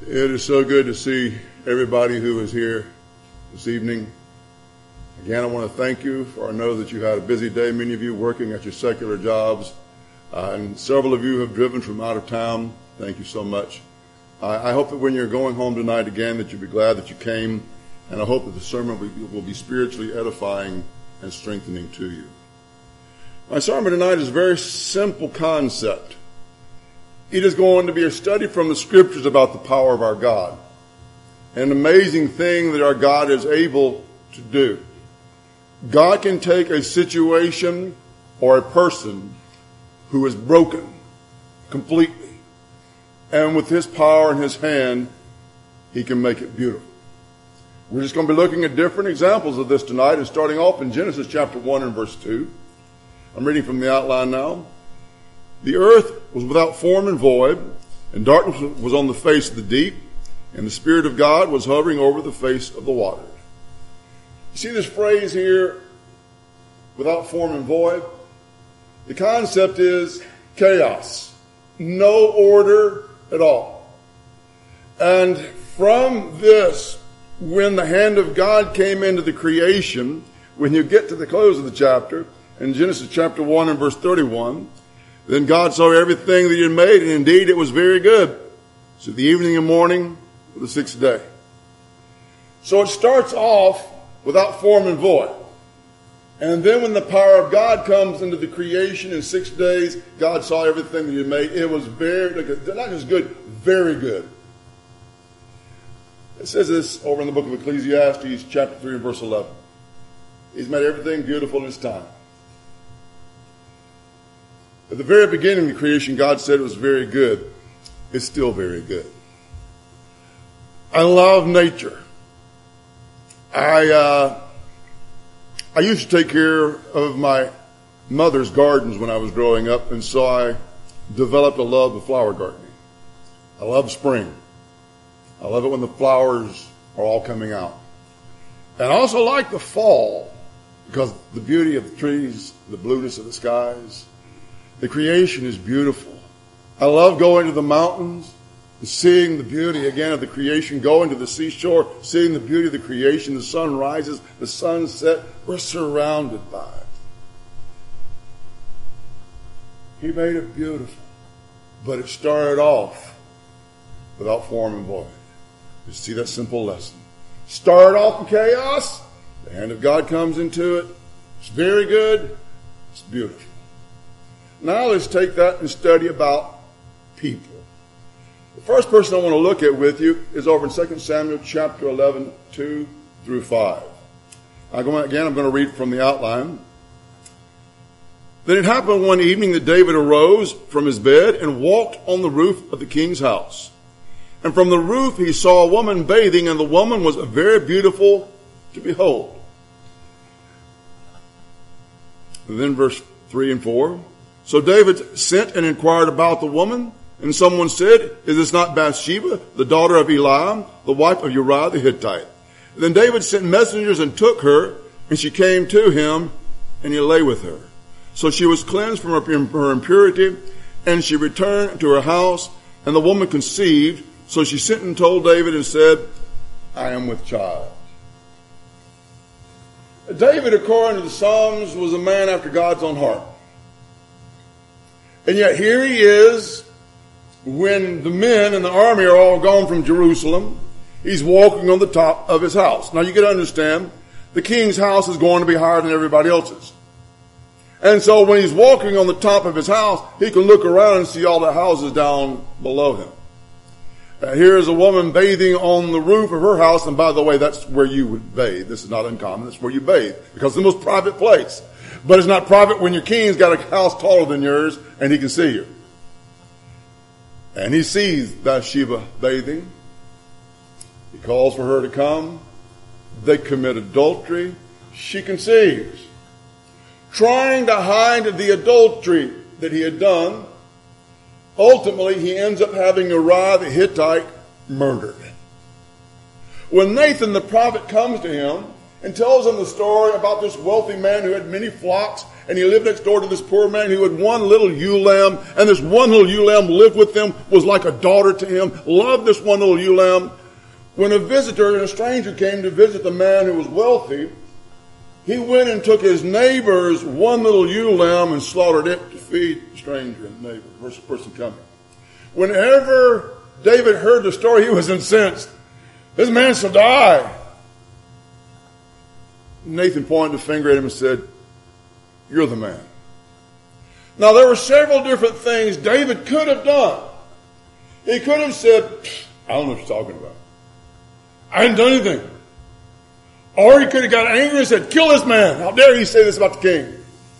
It is so good to see everybody who is here this evening. Again, I want to thank you, for I know that you had a busy day, many of you working at your secular jobs, and several of you have driven from out of town. Thank you so much. I hope that when you're going home tonight again that you'll be glad that you came, and I hope that the sermon will be spiritually edifying and strengthening to you. My sermon tonight is a very simple concept. It is going to be a study from the Scriptures about the power of our God. An amazing thing that our God is able to do. God can take a situation or a person who is broken completely, and with His power in His hand, He can make it beautiful. We're just going to be looking at different examples of this tonight, and starting off in Genesis chapter 1 and verse 2. I'm reading from the outline now. The earth was without form and void, and darkness was on the face of the deep, and the Spirit of God was hovering over the face of the water. You see this phrase here, without form and void? The concept is chaos. No order at all. And from this, when the hand of God came into the creation, when you get to the close of the chapter, in Genesis chapter 1 and verse 31, then God saw everything that He had made, and indeed it was very good. So the evening and morning of the sixth day. So it starts off without form and void. And then when the power of God comes into the creation in 6 days, God saw everything that He had made. It was very, not just good, very good. It says this over in the book of Ecclesiastes chapter 3 and verse 11. He's made everything beautiful in His time. At the very beginning of the creation, God said it was very good. It's still very good. I love nature. I used to take care of my mother's gardens when I was growing up, and so I developed a love of flower gardening. I love spring. I love it when the flowers are all coming out. And I also like the fall because the beauty of the trees, the blueness of the skies. The creation is beautiful. I love going to the mountains and seeing the beauty again of the creation, going to the seashore, seeing the beauty of the creation. The sun rises, the sun sets. We're surrounded by it. He made it beautiful, but it started off without form and void. You see that simple lesson. Started off in chaos. The hand of God comes into it. It's very good. It's beautiful. Now let's take that and study about people. The first person I want to look at with you is over in 2 Samuel chapter 11, 2 through 5. I'm going to read from the outline. Then it happened one evening that David arose from his bed and walked on the roof of the king's house. And from the roof he saw a woman bathing, and the woman was very beautiful to behold. And then verse 3 and 4. So David sent and inquired about the woman, and someone said, "Is this not Bathsheba, the daughter of Eliam, the wife of Uriah the Hittite?" And then David sent messengers and took her, and she came to him, and he lay with her. So she was cleansed from her impurity, and she returned to her house, and the woman conceived. So she sent and told David and said, "I am with child." David, according to the Psalms, was a man after God's own heart. And yet here he is, when the men and the army are all gone from Jerusalem, he's walking on the top of his house. Now you got to understand, the king's house is going to be higher than everybody else's. And so when he's walking on the top of his house, he can look around and see all the houses down below him. Here's a woman bathing on the roof of her house, and by the way, that's where you would bathe. This is not uncommon. That's where you bathe, because it's the most private place. But it's not private when your king's got a house taller than yours and he can see you. And he sees Bathsheba bathing. He calls for her to come. They commit adultery. She conceives. Trying to hide the adultery that he had done, ultimately he ends up having Uriah the Hittite murdered. When Nathan the prophet comes to him and tells him the story about this wealthy man who had many flocks And he lived next door to this poor man who had one little ewe lamb. And this one little ewe lamb lived with them, was like a daughter to him, loved this one little ewe lamb. When a visitor and a stranger came to visit the man who was wealthy, he went and took his neighbor's one little ewe lamb and slaughtered it to feed the stranger and the neighbor, the person coming. Whenever David heard the story, he was incensed. This man shall die. Nathan pointed the finger at him and said, you're the man. Now there were several different things David could have done. He could have said, I don't know what you're talking about. I hadn't done anything. Or he could have got angry and said, kill this man. How dare you say this about the king?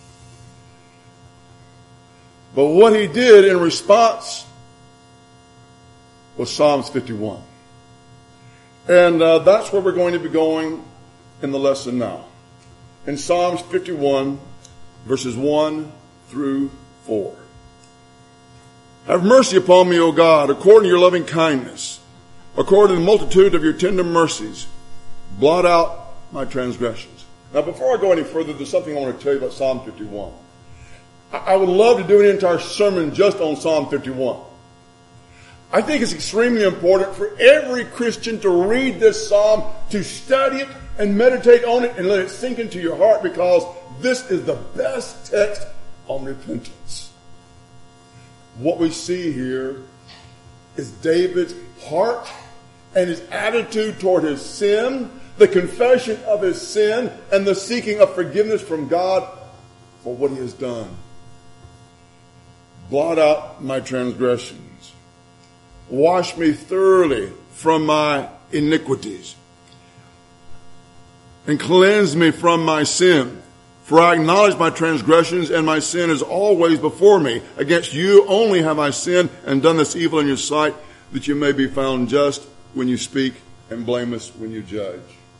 But what he did in response was Psalms 51. And that's where we're going to be going in the lesson now. In Psalms 51, verses 1 through 4. Have mercy upon me, O God, according to your loving kindness, according to the multitude of your tender mercies. Blot out my transgressions. Now, before I go any further, there's something I want to tell you about Psalm 51. I would love to do an entire sermon just on Psalm 51. I think it's extremely important for every Christian to read this psalm, to study it and meditate on it and let it sink into your heart, because this is the best text on repentance. What we see here is David's heart and his attitude toward his sin, the confession of his sin, and the seeking of forgiveness from God for what he has done. Blot out my transgressions. Wash me thoroughly from my iniquities. And cleanse me from my sin. For I acknowledge my transgressions, and my sin is always before me. Against you only have I sinned and done this evil in your sight, that you may be found just when you speak and blameless when you judge.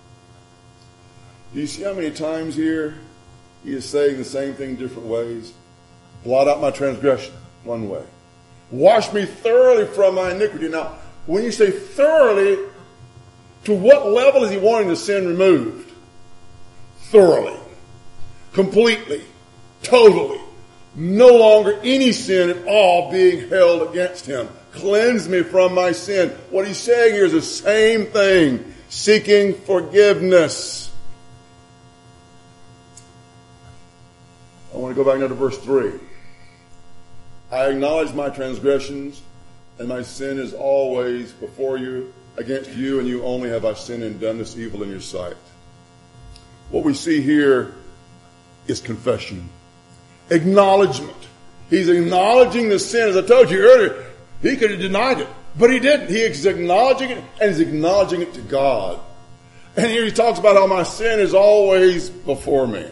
Do you see how many times here he is saying the same thing different ways? Blot out my transgression, one way. Wash me thoroughly from my iniquity. Now, when you say thoroughly, to what level is he wanting the sin removed? Thoroughly. Completely. Totally. No longer any sin at all being held against him. Cleanse me from my sin. What he's saying here is the same thing. Seeking forgiveness. I want to go back now to verse 3. I acknowledge my transgressions, and my sin is always before you. Against you and you only have I sinned and done this evil in your sight. What we see here is confession. Acknowledgement. He's acknowledging the sin. As I told you earlier, he could have denied it, but he didn't. He is acknowledging it, and he's acknowledging it to God. And here he talks about how my sin is always before me.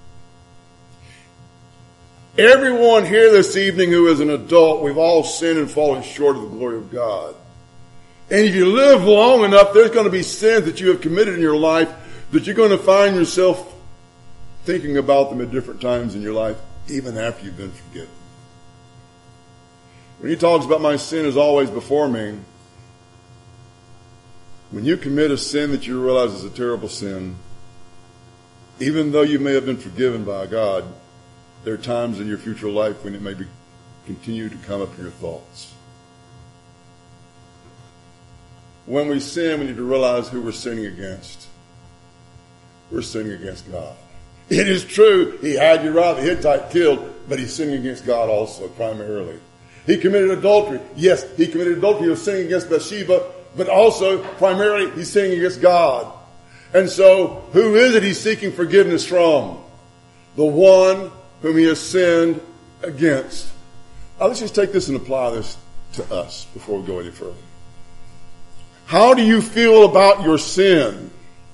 Everyone here this evening who is an adult, we've all sinned and fallen short of the glory of God. And if you live long enough, there's going to be sins that you have committed in your life that you're going to find yourself thinking about them at different times in your life, even after you've been forgiven. When he talks about my sin is always before me, when you commit a sin that you realize is a terrible sin, even though you may have been forgiven by God, there are times in your future life when it may continue to come up in your thoughts. When we sin, we need to realize who we're sinning against. We're sinning against God. It is true, he had Uriah the Hittite killed, but he's sinning against God also, primarily. He committed adultery. Yes, he committed adultery. He was sinning against Bathsheba, but also, primarily, he's sinning against God. And so, who is it he's seeking forgiveness from? The one whom he has sinned against. Now, let's just take this and apply this to us before we go any further. How do you feel about your sin?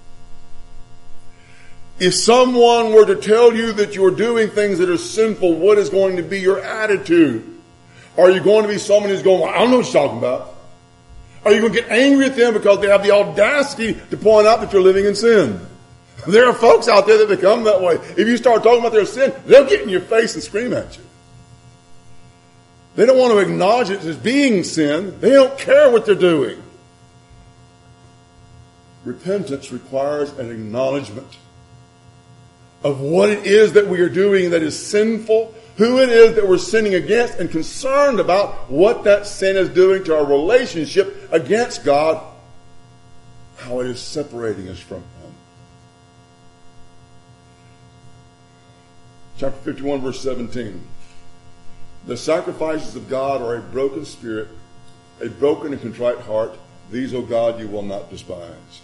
If someone were to tell you that you're doing things that are sinful, what is going to be your attitude? Are you going to be someone who's going, well, I don't know what you're talking about? Are you going to get angry at them because they have the audacity to point out that you're living in sin? There are folks out there that become that way. If you start talking about their sin, they'll get in your face and scream at you. They don't want to acknowledge it as being sin. They don't care what they're doing. Repentance requires an acknowledgement of what it is that we are doing that is sinful, who it is that we're sinning against, and concerned about what that sin is doing to our relationship against God, how it is separating us from Him. Chapter 51, verse 17. The sacrifices of God are a broken spirit, a broken and contrite heart. These, O God, you will not despise.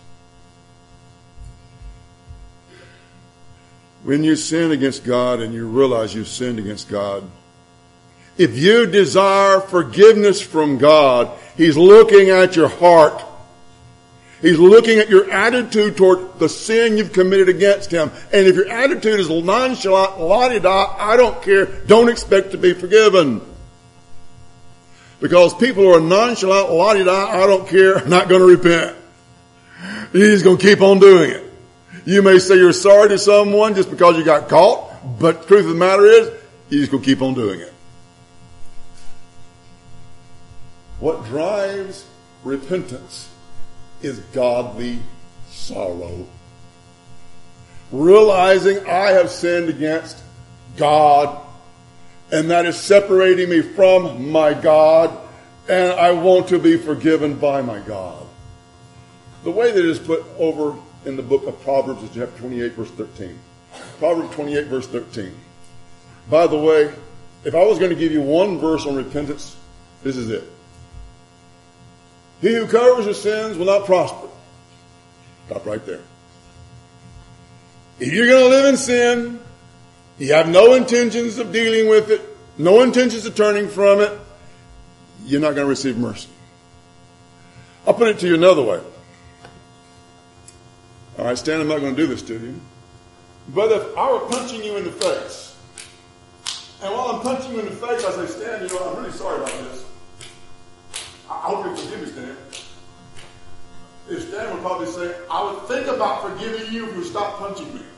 When you sin against God and you realize you've sinned against God, if you desire forgiveness from God, He's looking at your heart. He's looking at your attitude toward the sin you've committed against Him. And if your attitude is nonchalant, la-di-da, I don't care, don't expect to be forgiven. Because people who are nonchalant, la-di-da, I don't care, are not going to repent. He's going to keep on doing it. You may say you're sorry to someone just because you got caught, but the truth of the matter is, you're just going to keep on doing it. What drives repentance is godly sorrow. Realizing I have sinned against God, and that is separating me from my God, and I want to be forgiven by my God. The way that it is put over in the book of Proverbs is chapter 28, verse 13. Proverbs 28, verse 13. By the way, if I was going to give you one verse on repentance, this is it. He who covers his sins will not prosper. Stop right there. If you're going to live in sin, you have no intentions of dealing with it, no intentions of turning from it, you're not going to receive mercy. I'll put it to you another way. All right, Stan, I'm not going to do this to you. But if I were punching you in the face, and while I'm punching you in the face, I say, Stan, you know, I'm really sorry about this. I hope you forgive me, Stan. If Stan would probably say, I would think about forgiving you if you stop punching me.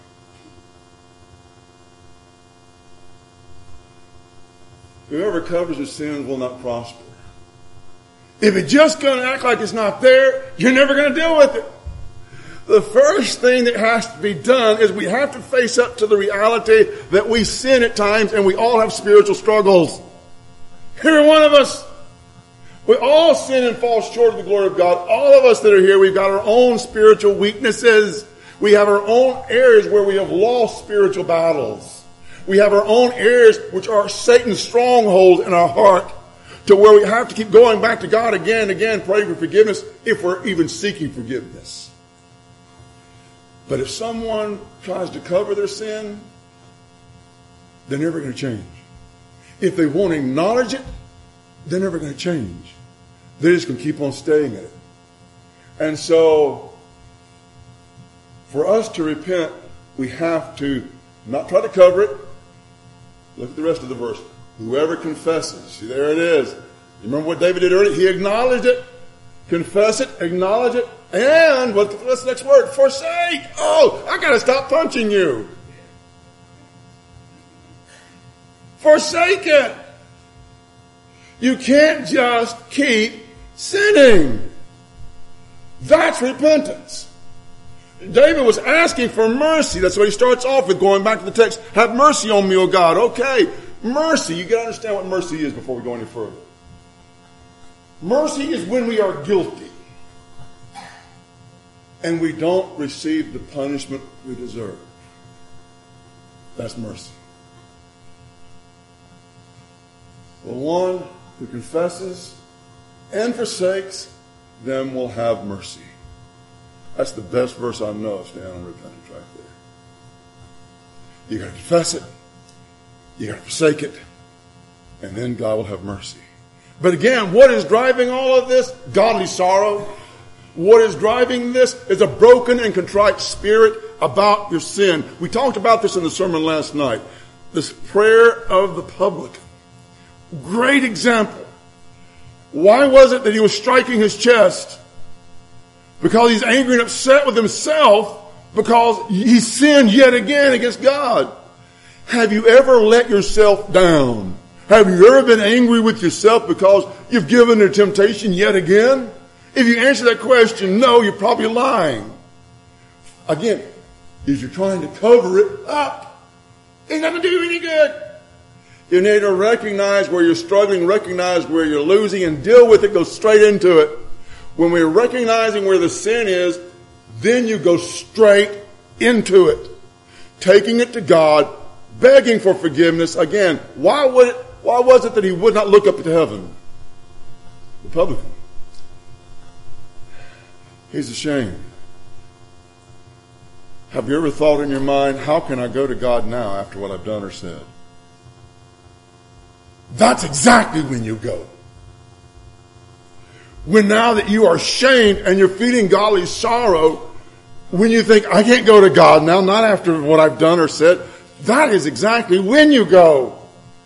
Whoever covers his sins will not prosper. If you're just going to act like it's not there, you're never going to deal with it. The first thing that has to be done is we have to face up to the reality that we sin at times and we all have spiritual struggles. Every one of us. We all sin and fall short of the glory of God. All of us that are here, we've got our own spiritual weaknesses. We have our own areas where we have lost spiritual battles. We have our own areas which are Satan's stronghold in our heart, to where we have to keep going back to God again and again, praying for forgiveness if we're even seeking forgiveness. But if someone tries to cover their sin, they're never going to change. If they won't acknowledge it, they're never going to change. They're just going to keep on staying in it. And so, for us to repent, we have to not try to cover it. Look at the rest of the verse. Whoever confesses. See, there it is. You remember what David did earlier? He acknowledged it. Confess it. Acknowledge it. And, what's the next word? Forsake. Oh, I got to stop punching you. Forsake it. You can't just keep sinning. That's repentance. David was asking for mercy. That's what he starts off with, going back to the text. Have mercy on me, O God. Okay, mercy. You got to understand what mercy is before we go any further. Mercy is when we are guilty and we don't receive the punishment we deserve. That's mercy. The one who confesses and forsakes them will have mercy. That's the best verse I know, Stan, on repentance right there. You got to confess it, you got to forsake it, and then God will have mercy. But again, what is driving all of this? Godly sorrow. What is driving this is a broken and contrite spirit about your sin. We talked about this in the sermon last night. This prayer of the publican. Great example. Why was it that he was striking his chest? Because he's angry and upset with himself because he sinned yet again against God. Have you ever let yourself down? Have you ever been angry with yourself because you've given to temptation yet again? If you answer that question, no, you're probably lying. Again, If you're trying to cover it up, it's not going to do any good. You need to recognize where you're struggling, recognize where you're losing, and deal with it, go straight into it. When we're recognizing where the sin is, then you go straight into it. Taking it to God, begging for forgiveness. Again, why was it that he would not look up to heaven? The publican. He's ashamed. Have you ever thought in your mind, how can I go to God now after what I've done or said? That's exactly when you go. When now that you are ashamed and you're feeling godly sorrow, when you think, I can't go to God now, not after what I've done or said, that is exactly when you go.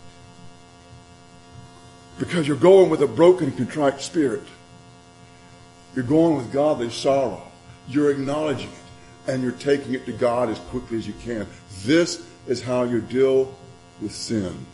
Because you're going with a broken, contrite spirit. You're going with godly sorrow. You're acknowledging it, and you're taking it to God as quickly as you can. This is how you deal with sin.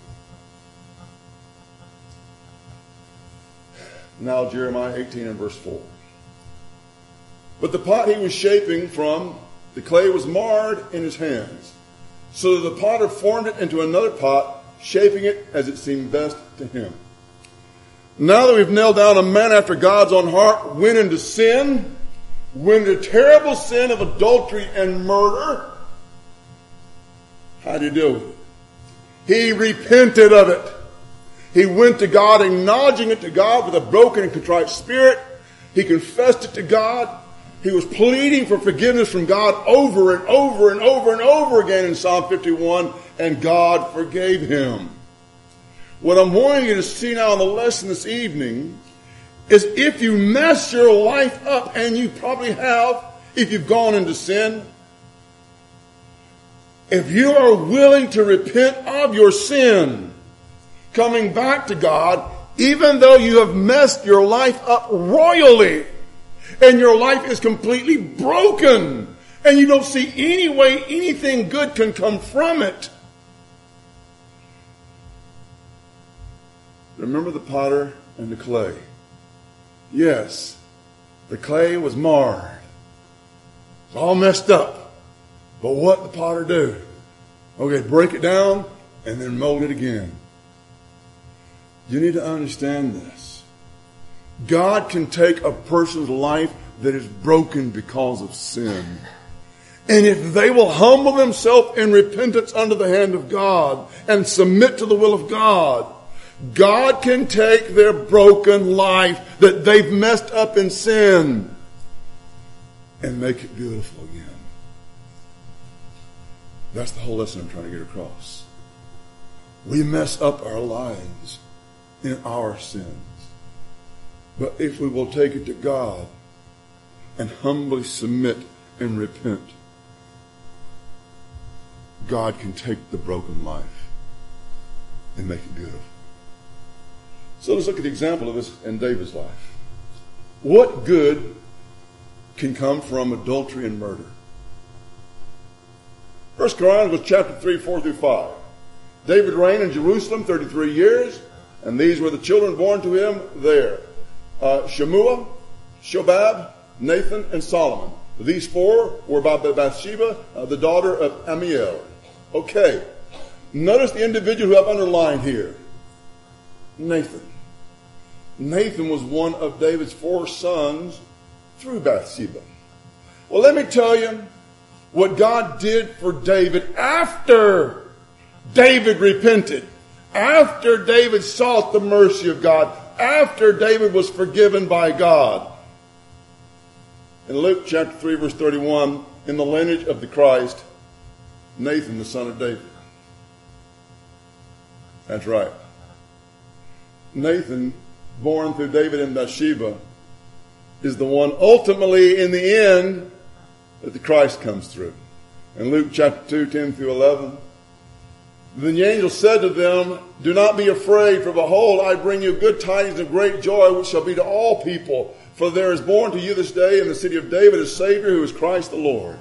Now Jeremiah 18 and verse 4. But the pot he was shaping from, the clay was marred in his hands. So that the potter formed it into another pot, shaping it as it seemed best to him. Now that we've nailed down a man after God's own heart, went into sin, went into terrible sin of adultery and murder, how do you deal with it? He repented of it. He went to God, acknowledging it to God with a broken and contrite spirit. He confessed it to God. He was pleading for forgiveness from God over and over and over and over again in Psalm 51, and God forgave him. What I'm wanting you to see now in the lesson this evening is if you mess your life up, and you probably have if you've gone into sin, if you are willing to repent of your sin, coming back to God, even though you have messed your life up royally, and your life is completely broken, and you don't see any way anything good can come from it. Remember the potter and the clay. Yes, the clay was marred. It's all messed up. But what did the potter do? Okay, break it down and then mold it again. You need to understand this. God can take a person's life that is broken because of sin. And if they will humble themselves in repentance under the hand of God and submit to the will of God, God can take their broken life that they've messed up in sin and make it beautiful again. That's the whole lesson I'm trying to get across. We mess up our lives in our sins. But if we will take it to God and humbly submit and repent, God can take the broken life and make it beautiful. So let's look at the example of this in David's life. What good can come from adultery and murder? 1 Chronicles chapter 3, 4 through 5. David reigned in Jerusalem 33 years, and these were the children born to him there. Shemua, Shobab, Nathan, and Solomon. These four were by Bathsheba, the daughter of Amiel. Okay. Notice the individual who I've underlined here. Nathan. Nathan was one of David's 4 sons through Bathsheba. Well, let me tell you what God did for David after David repented, after David sought the mercy of God, after David was forgiven by God. In Luke chapter 3, verse 31, in the lineage of the Christ, Nathan, the son of David. That's right. Nathan, born through David and Bathsheba, is the one ultimately in the end that the Christ comes through. In Luke chapter 2, 10 through 11, then the angel said to them, "Do not be afraid, for behold, I bring you good tidings of great joy, which shall be to all people. For there is born to you this day in the city of David a Savior, who is Christ the Lord."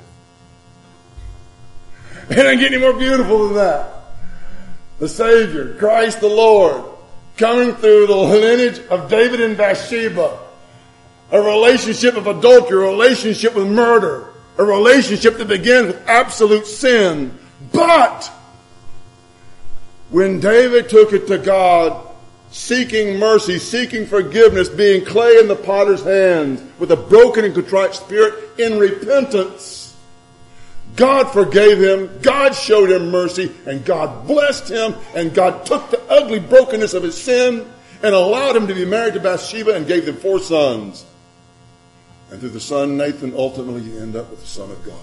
It doesn't get any more beautiful than that. The Savior, Christ the Lord, coming through the lineage of David and Bathsheba. A relationship of adultery, a relationship with murder. a relationship that begins with absolute sin. But when David took it to God, seeking mercy, seeking forgiveness, being clay in the potter's hands, with a broken and contrite spirit in repentance, God forgave him, God showed him mercy, and God blessed him, and God took the ugly brokenness of his sin and allowed him to be married to Bathsheba and gave them 4 sons. And through the son Nathan, ultimately you end up with the Son of God.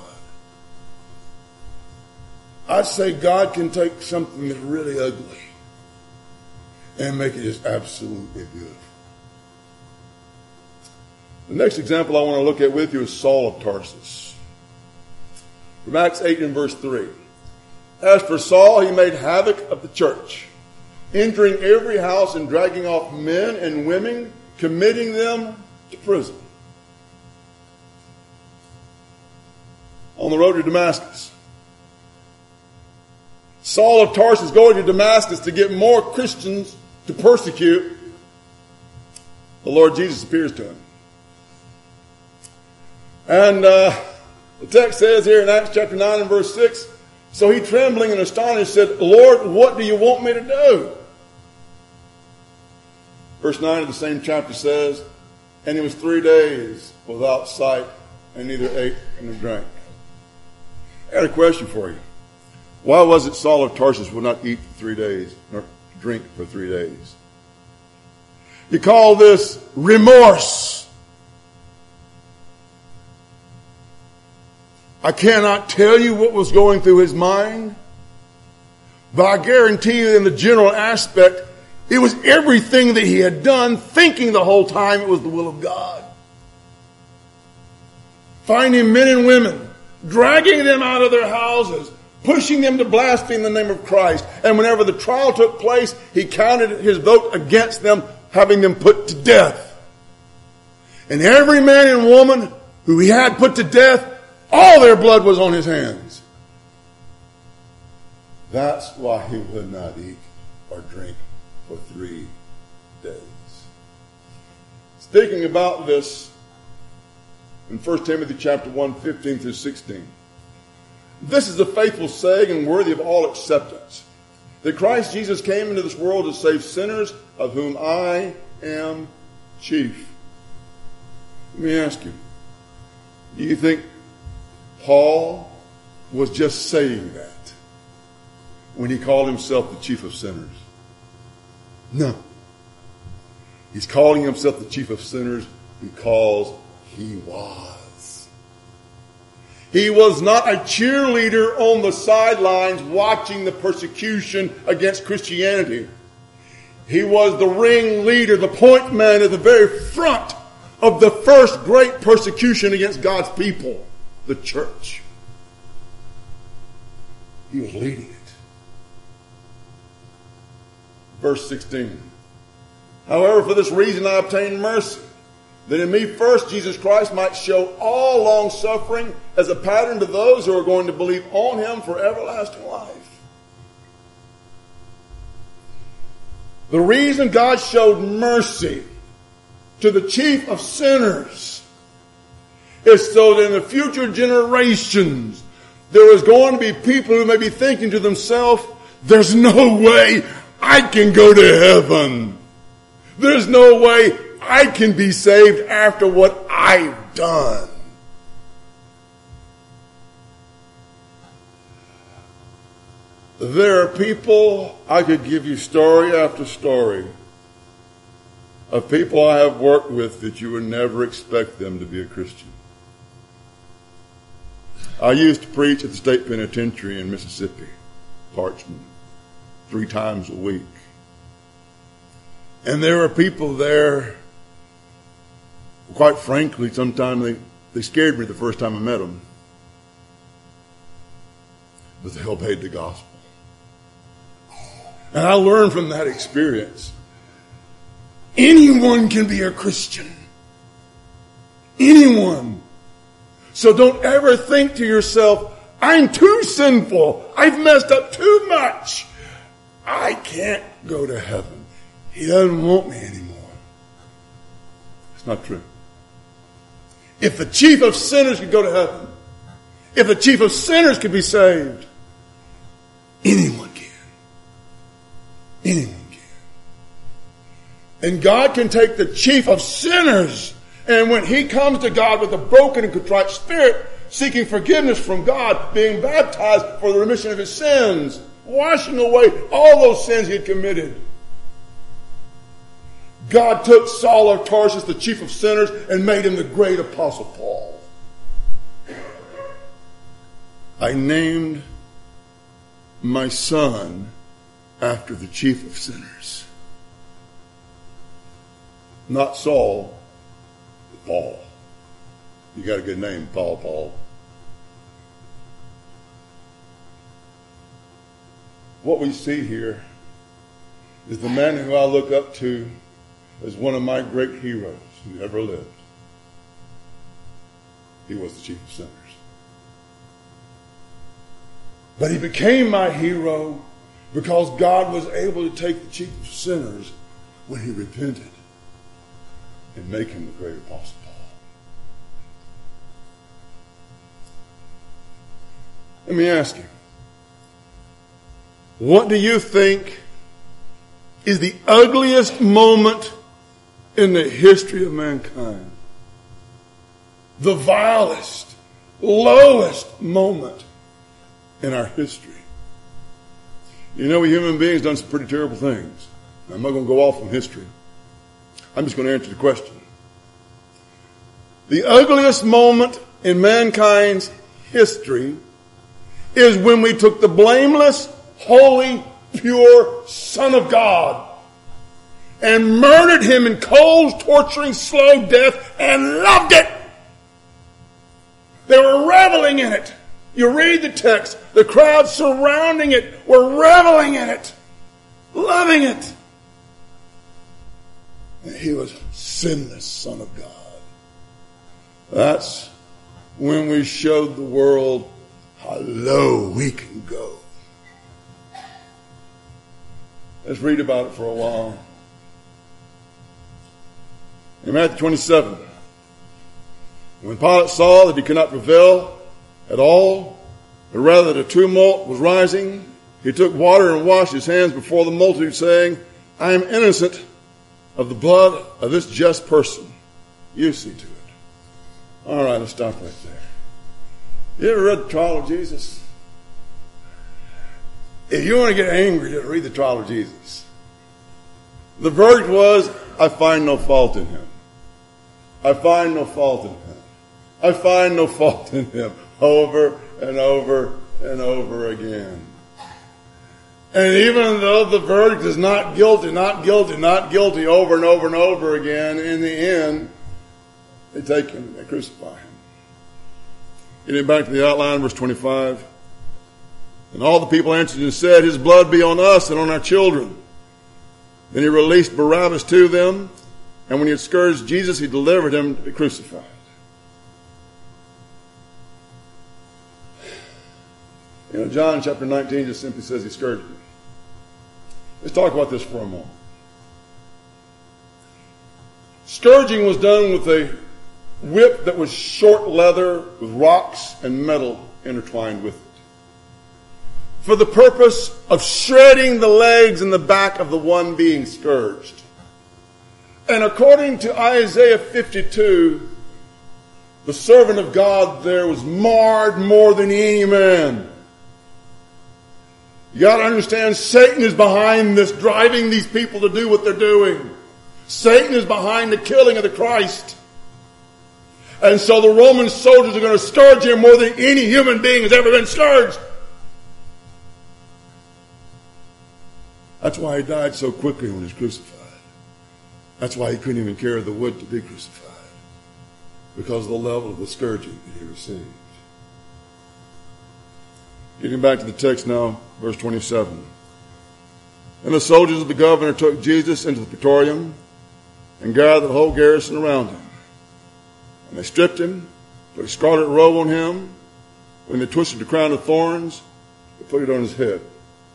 I'd say God can take something that's really ugly and make it just absolutely beautiful. The next example I want to look at with you is Saul of Tarsus. From Acts 8 and verse 3. As for Saul, he made havoc of the church, entering every house and dragging off men and women, committing them to prison. On the road to Damascus, Saul of Tarsus going to Damascus to get more Christians to persecute. The Lord Jesus appears to him. And the text says here in Acts chapter 9 and verse 6, so he trembling and astonished said, Lord, what do you want me to do? Verse 9 of the same chapter says, and he was 3 days without sight and neither ate nor drank. I got a question for you. Why was it Saul of Tarsus would not eat for 3 days, nor drink for 3 days? You call this remorse. I cannot tell you what was going through his mind, but I guarantee you in the general aspect, it was everything that he had done, thinking the whole time it was the will of God. Finding men and women, dragging them out of their houses, pushing them to blaspheme the name of Christ. And whenever the trial took place, he counted his vote against them, having them put to death. And every man and woman who he had put to death, all their blood was on his hands. That's why he would not eat or drink for 3 days. Speaking about this in 1 Timothy chapter 1, 15 through 16. This is a faithful saying and worthy of all acceptance, that Christ Jesus came into this world to save sinners, of whom I am chief. Let me ask you, do you think Paul was just saying that when he called himself the chief of sinners? No. He's calling himself the chief of sinners because he was. He was not a cheerleader on the sidelines watching the persecution against Christianity. He was the ringleader, the point man at the very front of the first great persecution against God's people, the church. He was leading it. Verse 16. However, for this reason I obtained mercy, that in me first Jesus Christ might show all long suffering as a pattern to those who are going to believe on him for everlasting life. The reason God showed mercy to the chief of sinners is so that in the future generations there is going to be people who may be thinking to themselves, there's no way I can go to heaven. There's no way I can be saved after what I've done. There are people, I could give you story after story of people I have worked with that you would never expect them to be a Christian. I used to preach at the state penitentiary in Mississippi, Parchman, 3 times a week. And there were people there, quite frankly, sometimes they scared me the first time I met them. But they obeyed the gospel. And I learned from that experience. Anyone can be a Christian. Anyone. So don't ever think to yourself, I'm too sinful. I've messed up too much. I can't go to heaven. He doesn't want me anymore. It's not true. If the chief of sinners could go to heaven, If the chief of sinners could be saved, anyone can. Anyone can. And God can take the chief of sinners, and when he comes to God with a broken and contrite spirit, seeking forgiveness from God, being baptized for the remission of his sins, washing away all those sins he had committed. God took Saul of Tarsus, the chief of sinners, and made him the great apostle Paul. I named my son after the chief of sinners. Not Saul, but Paul. You got a good name, Paul. What we see here is the man who I look up to as one of my great heroes who ever lived. He was the chief of sinners. But he became my hero because God was able to take the chief of sinners when he repented and make him the great apostle Paul. Let me ask you, what do you think is the ugliest moment in the history of mankind? The vilest, lowest moment in our history. You know, we human beings done some pretty terrible things. I'm not going to go off on history. I'm just going to answer the question. The ugliest moment in mankind's history is when we took the blameless, holy, pure Son of God and murdered him in cold, torturing, slow death and loved it. They were reveling in it. You read the text, the crowd surrounding it were reveling in it, loving it. And he was sinless Son of God. That's when we showed the world how low we can go. Let's read about it for a while. In Matthew 27, when Pilate saw that he could not prevail at all, but rather the tumult was rising, he took water and washed his hands before the multitude, saying, I am innocent of the blood of this just person. You see to it. All right, let's stop right there. You ever read the trial of Jesus? If you want to get angry, just read the trial of Jesus. The verdict was, I find no fault in him. I find no fault in him. I find no fault in him. Over and over and over again. And even though the verdict is not guilty, not guilty, not guilty over and over and over again, in the end, they take him and they crucify him. Getting back to the outline, verse 25. And all the people answered and said, his blood be on us and on our children. Then he released Barabbas to them, and when he had scourged Jesus, he delivered him to be crucified. You know, John chapter 19 just simply says he scourged him. Let's talk about this for a moment. Scourging was done with a whip that was short leather with rocks and metal intertwined with it, for the purpose of shredding the legs and the back of the one being scourged. And according to Isaiah 52, the servant of God there was marred more than any man. You got to understand, Satan is behind this, driving these people to do what they're doing. Satan is behind the killing of the Christ. And so the Roman soldiers are going to scourge him more than any human being has ever been scourged. That's why he died so quickly when he was crucified. That's why he couldn't even carry the wood to be crucified, because of the level of the scourging that he received. Getting back to the text now, verse 27. And the soldiers of the governor took Jesus into the praetorium and gathered the whole garrison around him. And they stripped him, put a scarlet robe on him. When they twisted the crown of thorns, they put it on his head.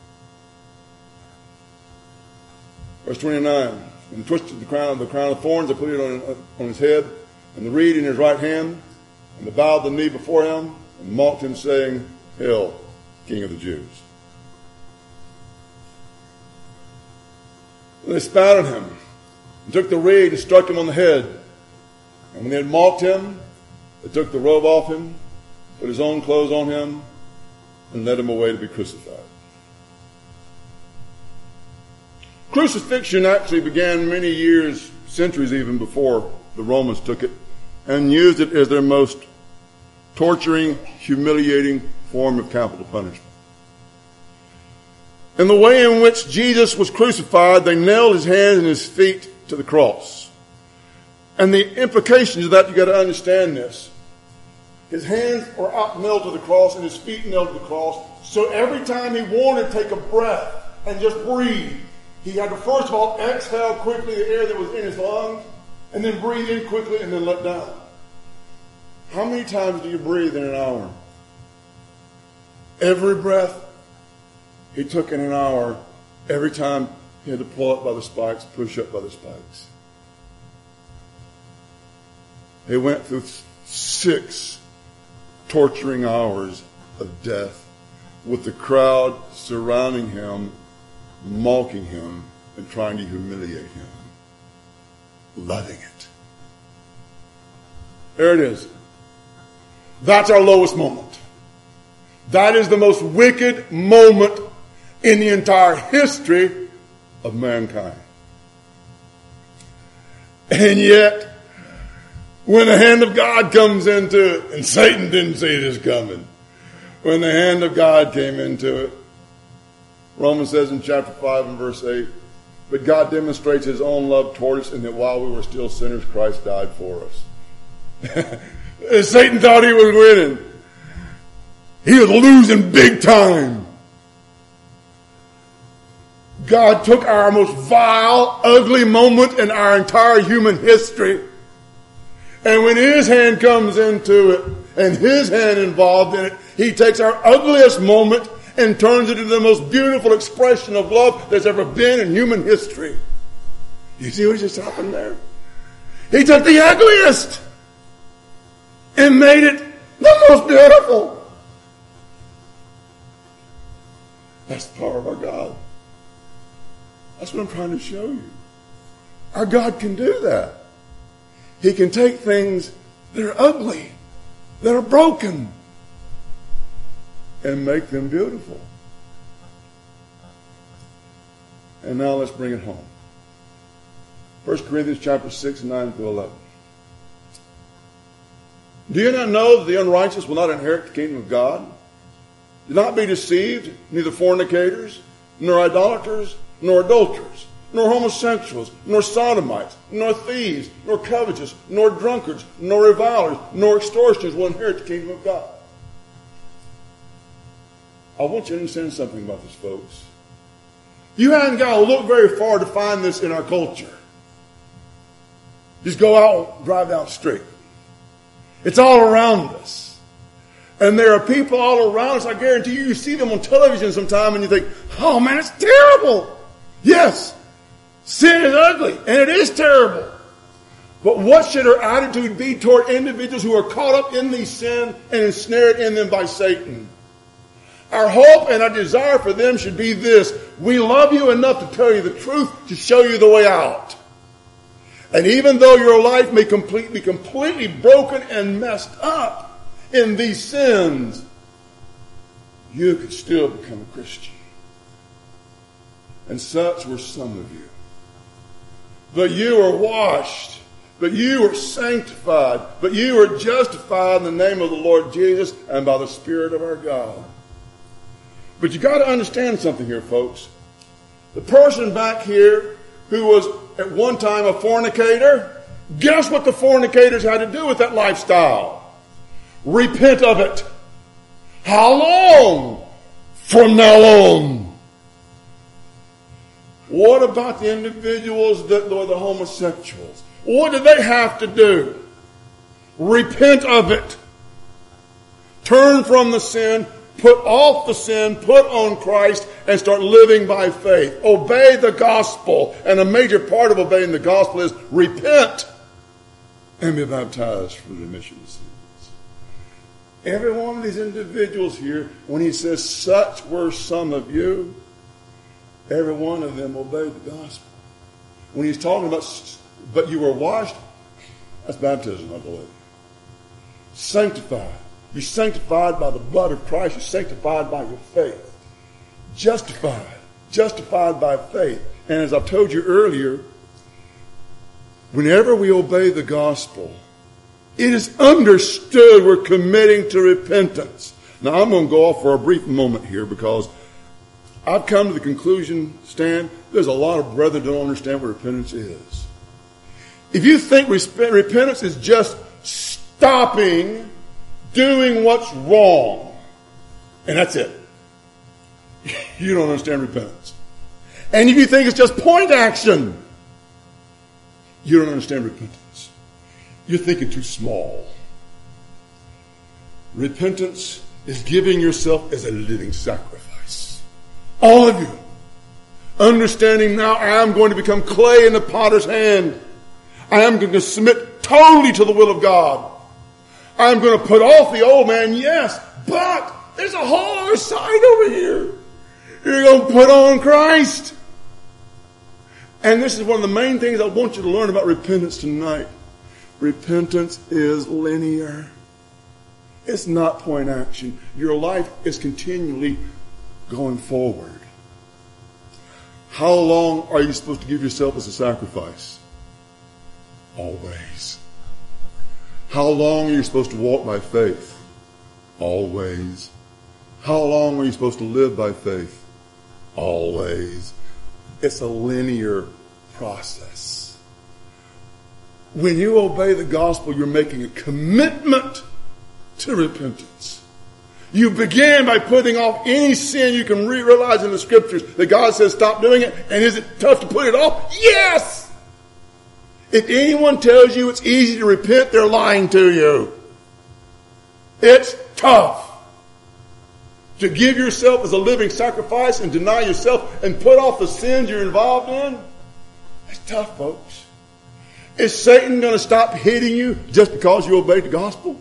Verse 29. When they twisted the crown of thorns, they put it on his head, and the reed in his right hand, and they bowed the knee before him, and mocked him, saying, Hail, King of the Jews. And they spat on him and took the reed and struck him on the head. And when they had mocked him, they took the robe off him, put his own clothes on him, and led him away to be crucified. Crucifixion actually began many years, centuries even, before the Romans took it and used it as their most torturing, humiliating form of capital punishment. In the way in which Jesus was crucified, they nailed his hands and his feet to the cross. And the implications of that, you got to understand this. His hands were out nailed to the cross and his feet nailed to the cross. So every time he wanted to take a breath and just breathe, he had to first of all exhale quickly the air that was in his lungs and then breathe in quickly and then let down. How many times do you breathe in an hour? Every breath he took in an hour, every time he had to pull up by the spikes, push up by the spikes. He went through 6 torturing hours of death with the crowd surrounding him, mocking him, and trying to humiliate him. Loving it. There it is. That's our lowest moment. That is the most wicked moment in the entire history of mankind. And yet, when the hand of God comes into it, and Satan didn't see this coming, when the hand of God came into it, Romans says in chapter 5 and verse 8, but God demonstrates his own love toward us in that while we were still sinners, Christ died for us. Satan thought he was winning. He was losing big time. God took our most vile, ugly moment in our entire human history, and when his hand comes into it, and his hand involved in it, he takes our ugliest moment and turns it into the most beautiful expression of love that's ever been in human history. You see what just happened there? He took the ugliest and made it the most beautiful. That's the power of our God. That's what I'm trying to show you. Our God can do that. He can take things that are ugly, that are broken, and make them beautiful. And now let's bring it home. 1 Corinthians chapter 6, 9 through 11. Do you not know that the unrighteous will not inherit the kingdom of God? Do not be deceived, neither fornicators, nor idolaters, nor adulterers, nor homosexuals, nor sodomites, nor thieves, nor covetous, nor drunkards, nor revilers, nor extortioners will inherit the kingdom of God. I want you to understand something about this, folks. You haven't got to look very far to find this in our culture. Just go out and drive down the street. It's all around us. And there are people all around us, I guarantee you see them on television sometime and you think, oh man, it's terrible. Yes, sin is ugly and it is terrible. But what should our attitude be toward individuals who are caught up in these sin and ensnared in them by Satan? Our hope and our desire for them should be this: we love you enough to tell you the truth, to show you the way out. And even though your life may be completely broken and messed up in these sins, you could still become a Christian. And such were some of you. But you are washed, but you are sanctified, but you are justified in the name of the Lord Jesus and by the Spirit of our God. But you got to understand something here, folks. The person back here who was at one time a fornicator, guess what the fornicators had to do with that lifestyle? Repent of it. How long? From now on. What about the individuals that were the homosexuals? What do they have to do? Repent of it. Turn from the sin. Put off the sin, put on Christ, and start living by faith. Obey the gospel. And a major part of obeying the gospel is repent and be baptized for the remission of sins. every one of these individuals here, when he says, such were some of you, every one of them obeyed the gospel. When he's talking about, but you were washed, that's baptism, I believe. Sanctified. You're sanctified by the blood of Christ. You're sanctified by your faith. Justified. Justified by faith. And as I've told you earlier, whenever we obey the gospel, it is understood we're committing to repentance. Now, I'm going to go off for a brief moment here because I've come to the conclusion, Stan, there's a lot of brethren who don't understand what repentance is. If you think repentance is just stopping doing what's wrong, and that's it, you don't understand repentance. And if you think it's just point action, you don't understand repentance. You're thinking too small. Repentance is giving yourself as a living sacrifice. All of you. Understanding now I am going to become clay in the potter's hand. I am going to submit totally to the will of God. I am going to put off the old man, yes, but there's a whole other side over here. You're going to put on Christ. And this is one of the main things I want you to learn about repentance tonight. Repentance is linear. It's not point action. Your life is continually going forward. How long are you supposed to give yourself as a sacrifice? Always. How long are you supposed to walk by faith? Always. How long are you supposed to live by faith? Always. It's a linear process. When you obey the gospel, you're making a commitment to repentance. You begin by putting off any sin you can realize in the scriptures that God says stop doing it. And is it tough to put it off? Yes! If anyone tells you it's easy to repent, they're lying to you. It's tough to give yourself as a living sacrifice and deny yourself and put off the sins you're involved in. It's tough, folks. Is Satan going to stop hitting you just because you obeyed the gospel?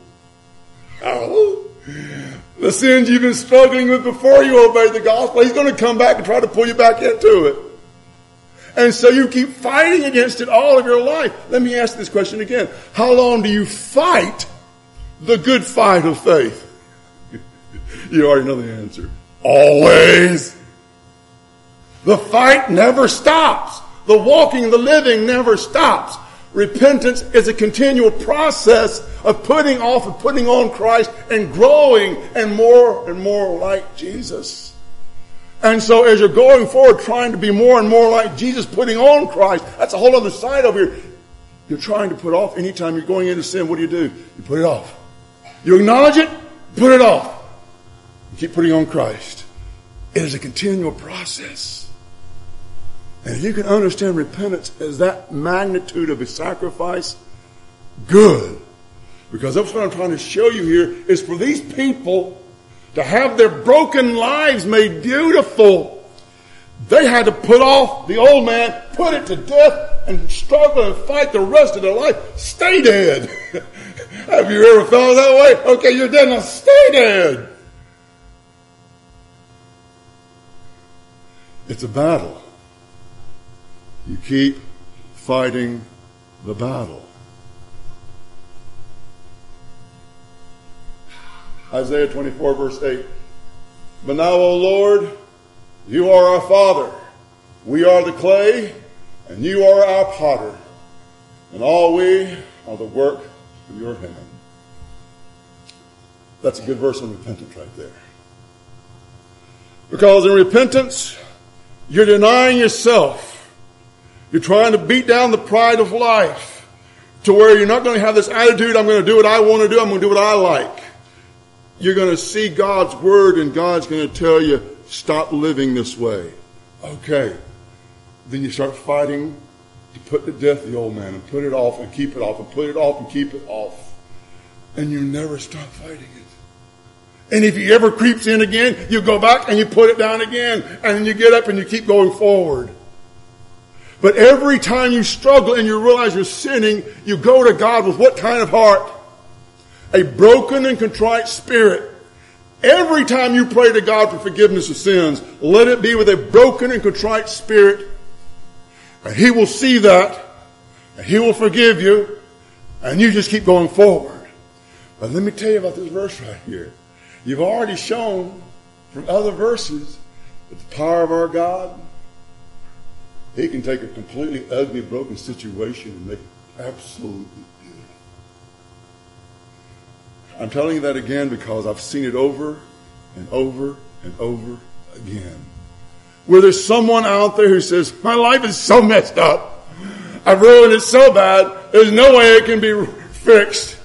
Oh, the sins you've been struggling with before you obeyed the gospel, he's going to come back and try to pull you back into it. And so you keep fighting against it all of your life. Let me ask this question again. How long do you fight the good fight of faith? You already know the answer. Always. The fight never stops. The walking, the living never stops. Repentance is a continual process of putting off and putting on Christ and growing and more like Jesus. And so as you're going forward trying to be more and more like Jesus, putting on Christ, that's a whole other side over here. You're trying to put off anytime you're going into sin. What do? You put it off. You acknowledge it, put it off. You keep putting on Christ. It is a continual process. And if you can understand repentance as that magnitude of a sacrifice, good. Because that's what I'm trying to show you here is for these people to have their broken lives made beautiful. They had to put off the old man, put it to death, and struggle and fight the rest of their life. Stay dead. Have you ever felt that way? Okay, you're dead, now stay dead. It's a battle. You keep fighting the battle. Isaiah 24 verse 8. But now, O Lord, you are our Father. We are the clay, and you are our potter. And all we are the work of your hand. That's a good verse on repentance right there. Because in repentance, you're denying yourself. You're trying to beat down the pride of life to where you're not going to have this attitude, I'm going to do what I want to do, I'm going to do what I like. You're going to see God's word and God's going to tell you, stop living this way. Okay. Then you start fighting to put to death the old man and put it off and keep it off and put it off and keep it off. And you never stop fighting it. And if he ever creeps in again, you go back and you put it down again. And then you get up and you keep going forward. But every time you struggle and you realize you're sinning, you go to God with what kind of heart? A broken and contrite spirit. Every time you pray to God for forgiveness of sins, let it be with a broken and contrite spirit. And He will see that. And He will forgive you. And you just keep going forward. But let me tell you about this verse right here. You've already shown from other verses that the power of our God, He can take a completely ugly, broken situation and make it absolutely beautiful. I'm telling you that again because I've seen it over and over and over again. Where there's someone out there who says, my life is so messed up. I've ruined it so bad, there's no way it can be fixed.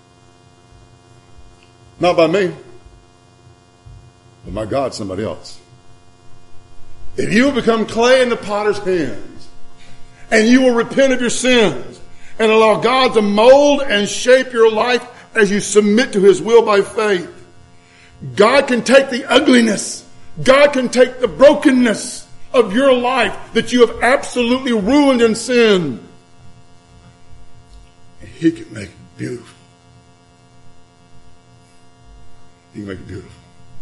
Not by me, but my God, somebody else. If you will become clay in the potter's hands, and you will repent of your sins, and allow God to mold and shape your life as you submit to His will by faith, God can take the ugliness, God can take the brokenness of your life that you have absolutely ruined in sin, and He can make it beautiful. He can make it beautiful.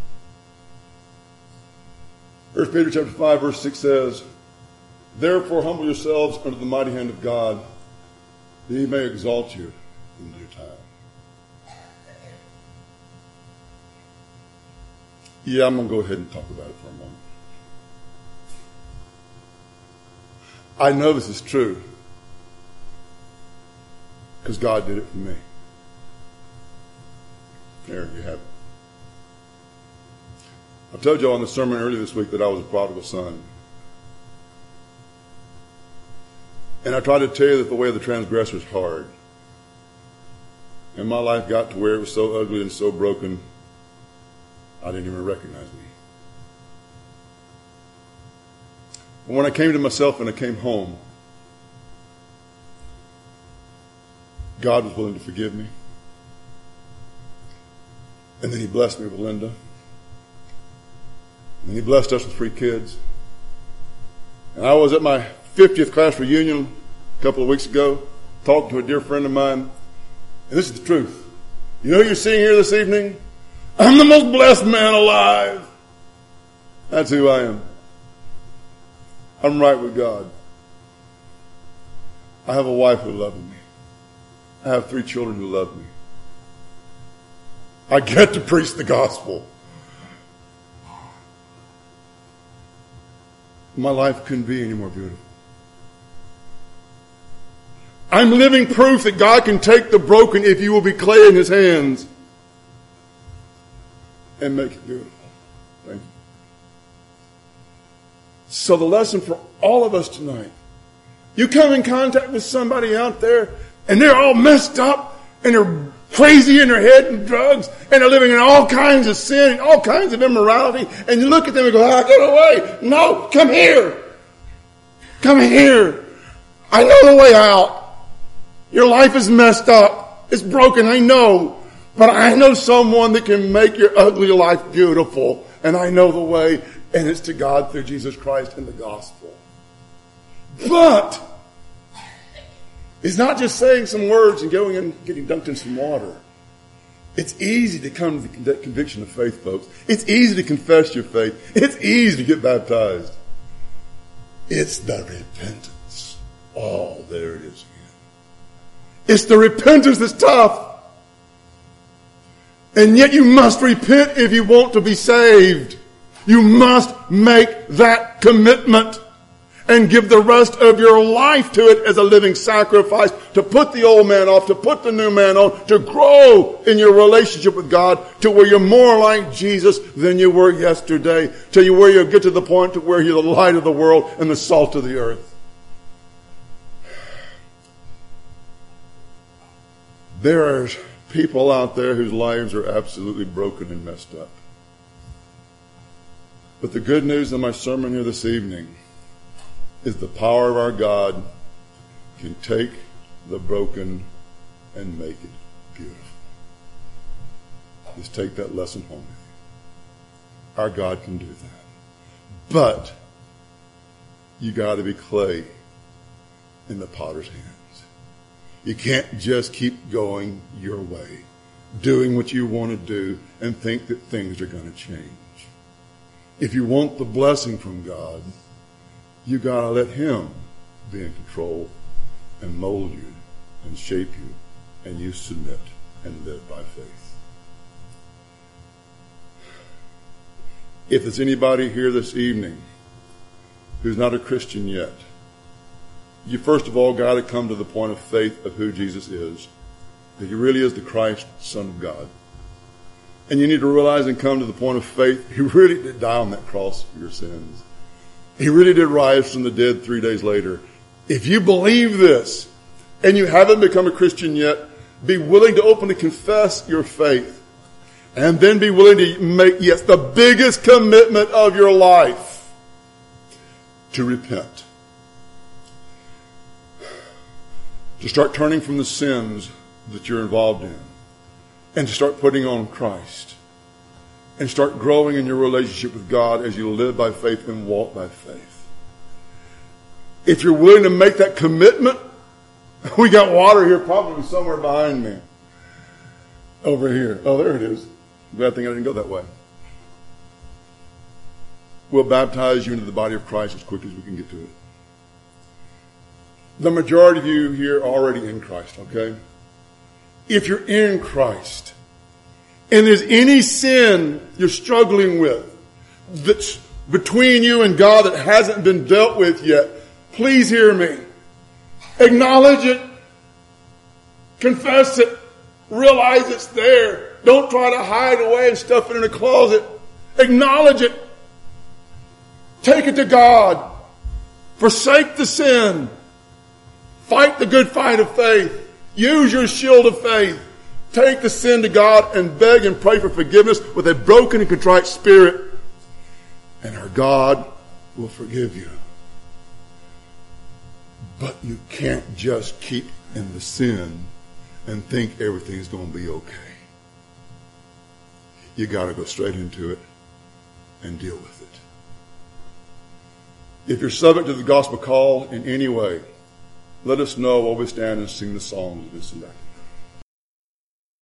1 Peter chapter 5, verse 6 says, therefore humble yourselves under the mighty hand of God, that He may exalt you in due time. Yeah, I'm going to go ahead and talk about it for a moment. I know this is true because God did it for me. There you have it. I told you all in the sermon earlier this week that I was a prodigal son. And I tried to tell you that the way of the transgressor is hard. And my life got to where it was so ugly and so broken, I didn't even recognize me. And when I came to myself and I came home, God was willing to forgive me. And then He blessed me with Linda. And He blessed us with 3 kids. And I was at my 50th class reunion a couple of weeks ago, talking to a dear friend of mine. And this is the truth. You know who you're seeing here this evening? I'm the most blessed man alive. That's who I am. I'm right with God. I have a wife who loves me. I have 3 children who love me. I get to preach the gospel. My life couldn't be any more beautiful. I'm living proof that God can take the broken, if you will be clay in His hands, and make it beautiful. Thank you. So the lesson for all of us tonight, you come in contact with somebody out there, and they're all messed up, and they're crazy in their head and drugs, and they're living in all kinds of sin and all kinds of immorality, and you look at them and go, get away. No, come here. Come here. I know the way out. Your life is messed up. It's broken, I know. But I know someone that can make your ugly life beautiful. And I know the way, and it's to God through Jesus Christ and the gospel. But it's not just saying some words and going and getting dunked in some water. It's easy to come to that conviction of faith, folks. It's easy to confess your faith. It's easy to get baptized. It's the repentance. Oh, there it is again. It's the repentance that's tough. And yet you must repent if you want to be saved. You must make that commitment and give the rest of your life to it as a living sacrifice, to put the old man off, to put the new man on, to grow in your relationship with God to where you're more like Jesus than you were yesterday, till where you get to the point to where you're the light of the world and the salt of the earth. There are people out there whose lives are absolutely broken and messed up. But the good news in my sermon here this evening is the power of our God can take the broken and make it beautiful. Just take that lesson home with you. Our God can do that. But you got to be clay in the potter's hands. You can't just keep going your way. doing what you want to do and think that things are going to change. If you want the blessing from God, you got to let him be in control and mold you and shape you, and you submit and live by faith. If there's anybody here this evening who's not a Christian yet, you first of all got to come to the point of faith of who Jesus is, that he really is the Christ, Son of God. And you need to realize and come to the point of faith, he really did die on that cross for your sins. He really did rise from the dead 3 days later. If you believe this and you haven't become a Christian yet, be willing to openly confess your faith and then be willing to make, yes, the biggest commitment of your life, to repent. To start turning from the sins that you're involved in and to start putting on Christ and start growing in your relationship with God as you live by faith and walk by faith. If you're willing to make that commitment, we got water here probably somewhere behind me. Over here. Oh, there it is. Bad thing I didn't go that way. We'll baptize you into the body of Christ as quick as we can get to it. The majority of you here are already in Christ, okay? If you're in Christ and there's any sin you're struggling with that's between you and God that hasn't been dealt with yet, please hear me. Acknowledge it. Confess it. Realize it's there. Don't try to hide away and stuff it in a closet. Acknowledge it. Take it to God. Forsake the sin. Fight the good fight of faith. Use your shield of faith. Take the sin to God and beg and pray for forgiveness with a broken and contrite spirit. And our God will forgive you. But you can't just keep in the sin and think everything's going to be okay. You got to go straight into it and deal with it. If you're subject to the gospel call in any way, let us know while we stand and sing the songs of this selection.